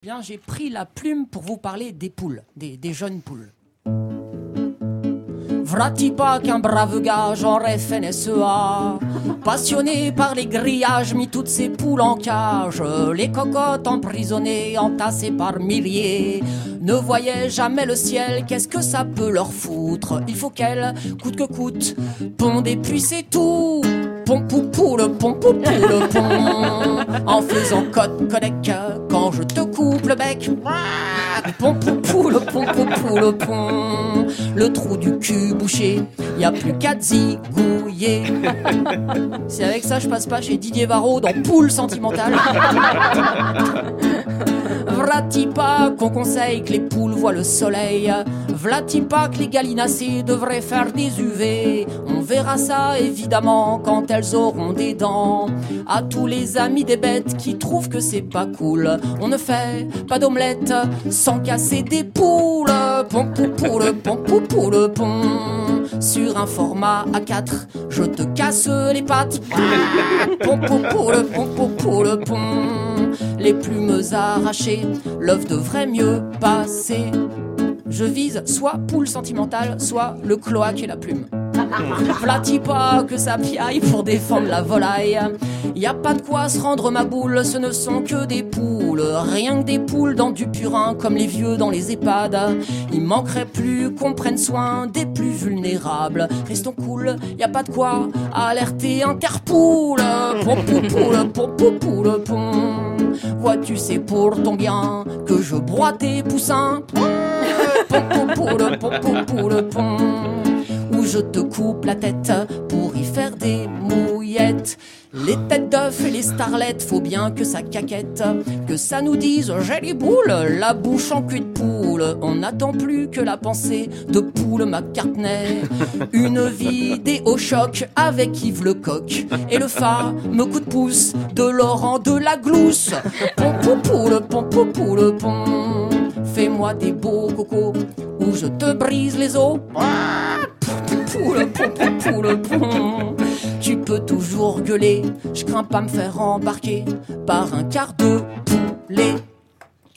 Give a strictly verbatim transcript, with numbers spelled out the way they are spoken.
Bien, j'ai pris la plume pour vous parler des poules, des, des jeunes poules. V'là-t-il pas qu'un brave gars, genre F N S E A, passionné par les grillages, mis toutes ces poules en cage, les cocottes emprisonnées, entassées par milliers, ne voyaient jamais le ciel, qu'est-ce que ça peut leur foutre? Il faut qu'elles, coûte que coûte, pondent et puis c'est tout. Pom pou pou le pom pou pou le pom, en faisant code codec quand je te coupe le bec. Pom pou pou le pom pou pou le pom, le trou du cul bouché, y a plus qu'à zigouiller. C'est avec ça je passe pas chez Didier Varro dans Poule sentimentale. V'là-t-il pas qu'on conseille que les poules voient le soleil? V'là-t-il pas que les gallinacées devraient faire des U V? On verra ça évidemment quand elles auront des dents. À tous les amis des bêtes qui trouvent que c'est pas cool, on ne fait pas d'omelette sans casser des poules. Pom pou pou le pom pou pou le pom, sur un format A quatre, je te casse les pattes. Pom pou pou le pom pou pou le pom, les plumes arrachées, l'œuf devrait mieux passer. Je vise soit poule sentimentale, soit le cloaque et la plume. V'là-t-il pas que ça piaille pour défendre la volaille? Y a pas de quoi se rendre ma boule, ce ne sont que des poules, rien que des poules dans du purin comme les vieux dans les EHPAD. Il manquerait plus qu'on prenne soin des plus vulnérables. Restons cool, y a pas de quoi alerter Interpool. Pom pou pou le pom pou pou le pom, vois-tu c'est pour ton bien que je broie tes poussins. Pom pou pou le pom pou pou le pom, où je te coupe la tête pour y faire des mouillettes. Les têtes d'œufs et les starlettes, faut bien que ça caquette, que ça nous dise j'ai les boules, la bouche en cul de poule. On n'attend plus que la pensée de Poule McCartney. Une vidéo au choc avec Yves Lecoq et le fameux coup de pouce de Laurent de la Glousse. Pom pou pou le pom pou pou le pom, fais-moi des beaux cocos ou je te brise les os. Pou le pom pou pou le pom, tu peux toujours gueuler, je crains pas me faire embarquer par un quart de poulet.